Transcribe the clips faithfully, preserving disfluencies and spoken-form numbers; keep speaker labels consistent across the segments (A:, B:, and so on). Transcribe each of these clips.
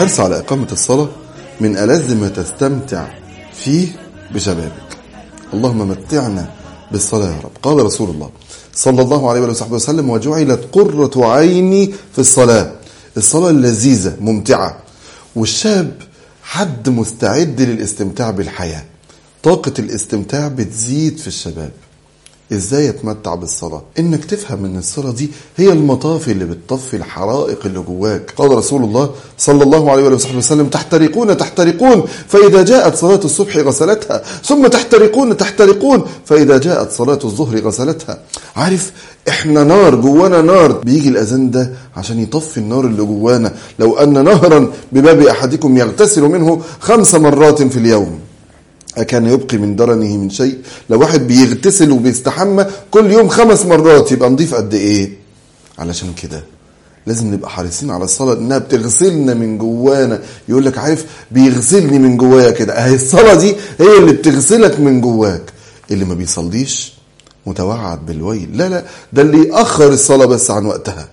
A: الحرص على إقامة الصلاة من ألذ ما تستمتع فيه بشبابك. اللهم متعنا بالصلاة يا رب. قال رسول الله صلى الله عليه وصحبه وسلم: وجعلت قرة عيني في الصلاة. الصلاة اللذيذة ممتعة، والشاب حد مستعد للاستمتاع بالحياة. طاقة الاستمتاع بتزيد في الشباب. ازاي يتمتع بالصلاة؟ انك تفهم ان الصلاة دي هي المطافي اللي بتطفي الحرائق اللي جواك. قال رسول الله صلى الله عليه وصحبه وسلم: تحترقون تحترقون فإذا جاءت صلاة الصبح غسلتها، ثم تحترقون تحترقون فإذا جاءت صلاة الظهر غسلتها. عارف احنا نار جوانا، نار بيجي الأذان ده عشان يطفي النار اللي جوانا. لو أن نهرا بباب أحدكم يغتسل منه خمس مرات في اليوم أكان يبقي من درنه من شيء. لو واحد بيغتسل وبيستحمى كل يوم خمس مرات يبقى نضيف قد ايه؟ علشان كده لازم نبقى حريصين على الصلاة، انها بتغسلنا من جوانا. يقول لك عارف بيغسلني من جوايا كده، اهي الصلاة دي هي اللي بتغسلك من جواك. اللي ما بيصليش متوعد بالويل. لا لا، ده اللي يأخر الصلاة بس عن وقتها.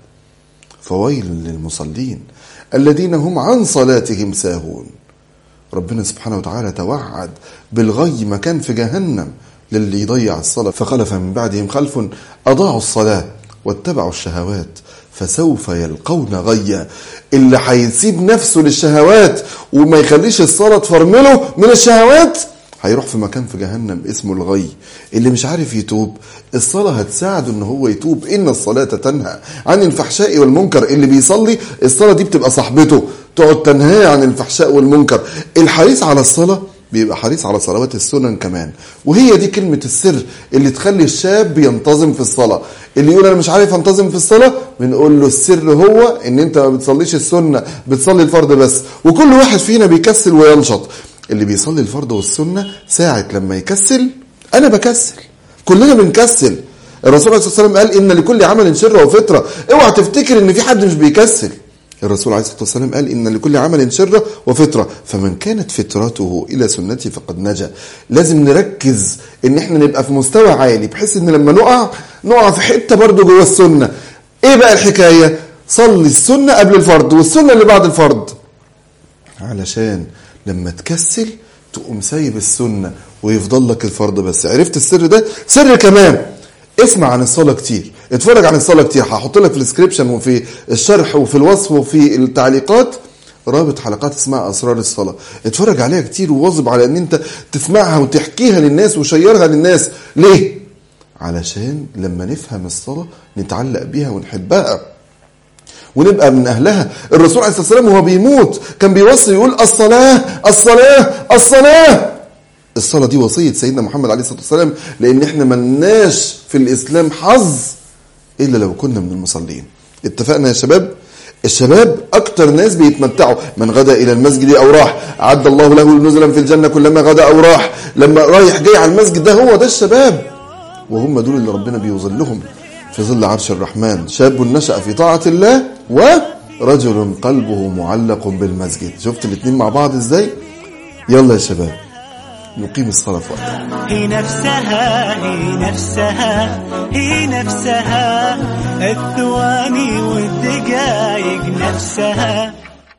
A: فويل للمصلين الذين هم عن صلاتهم ساهون. ربنا سبحانه وتعالى توعد بالغي مكان في جهنم للي يضيع الصلاة. فخلف من بعدهم خلف أضاعوا الصلاة واتبعوا الشهوات فسوف يلقون غيا. اللي هيسيب نفسه للشهوات وما يخليش الصلاة تفرمله من الشهوات هيروح في مكان في جهنم اسمه الغي. اللي مش عارف يتوب، الصلاة هتساعده ان هو يتوب. ان الصلاة تنهى عن الفحشاء والمنكر. اللي بيصلي الصلاة دي بتبقى صاحبته، تقعد تنهى عن الفحشاء والمنكر. الحريص على الصلاة بيبقى حريص على صلوات السنن كمان. وهي دي كلمة السر اللي تخلي الشاب ينتظم في الصلاة. اللي يقول انا مش عارف انتظم في الصلاة، بنقول له السر هو ان انت ما بتصليش السنة، بتصلي الفرض بس. وكل واحد فينا بيكسل وينشط. اللي بيصلي الفرض والسنة ساعة لما يكسل، انا بكسل، كلنا بنكسل. الرسول عليه الصلاة والسلام قال ان لكل عمل شرة وفطرة. اوعى تفتكر ان في حد مش بيكسل. الرسول عليه الصلاة والسلام قال ان لكل عمل شرة وفطرة فمن كانت فطرته الى سنتي فقد نجا. لازم نركز ان احنا نبقى في مستوى عالي، بحيث ان لما نقع نقع في حتة برضو جوه السنة. ايه بقى الحكاية؟ صلي السنة قبل الفرض والسنة اللي بعد الفرض، علشان لما تكسل تقوم سايب السنة ويفضل لك الفرض بس. عرفت السر ده؟ سر كمان، اسمع عن الصلاة كتير، اتفرج عن الصلاة كتير. هحط لك في الديسكريبشن وفي الشرح وفي الوصف وفي التعليقات رابط حلقات اسمها أسرار الصلاة. اتفرج عليها كتير وواظب على ان انت تسمعها وتحكيها للناس وشيرها للناس. ليه؟ علشان لما نفهم الصلاة نتعلق بيها ونحبها ونبقى من أهلها. الرسول عليه الصلاة والسلام وهو بيموت كان بيوصي يقول الصلاة الصلاة الصلاة. الصلاة دي وصية سيدنا محمد عليه الصلاة والسلام، لأن احنا ملناش في الإسلام حظ إلا لو كنا من المصلين. اتفقنا يا شباب؟ الشباب أكتر ناس بيتمتعوا. من غدا إلى المسجد أو راح أعد الله له نزلا في الجنة كلما غدا أو راح. لما رايح جاي على المسجد ده هو ده الشباب، وهم دول اللي ربنا بيظلهم في ظل عرش الرحمن. شاب نشأ في طاعة الله ورجل قلبه معلق بالمسجد. شفت الاثنين مع بعض ازاي؟ يلا يا شباب نقيم الصلاة في وقتها.
B: هي نفسها هي نفسها هي نفسها الثواني والدقايق نفسها